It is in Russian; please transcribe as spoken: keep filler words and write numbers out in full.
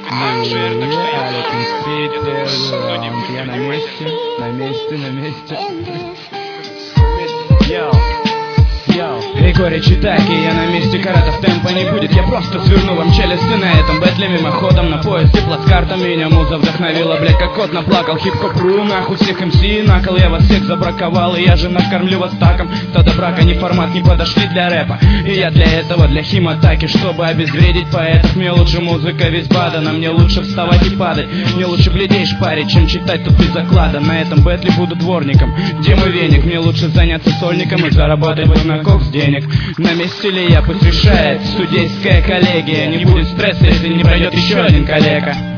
Я на месте, на месте, на месте. Йоу. Григорий Читаки, я на месте, каратов темпа не будет. Я просто сверну вам челюсти на этом бэтле мимоходом. На поезде плацкарта меня муза вдохновила. Блять, как кот наплакал, хип-хоп ру, нахуй всех эм си накол. Я вас всех забраковал, и я же накормлю вас таком. То до брака ни формат не подошли для рэпа. И я для этого, для хим-атаки, чтобы обезвредить поэтов. Мне лучше музыка весь бадана, мне лучше вставать и падать. Мне лучше бледей шпарить, чем читать тут без заклада. На этом бэтле буду дворником, где мой веник? Мне лучше заняться сольником и заработать бы на кокс денег. На месте ли я, пусть решает судейская коллегия. Не будет стресса, если не пройдет еще один коллега.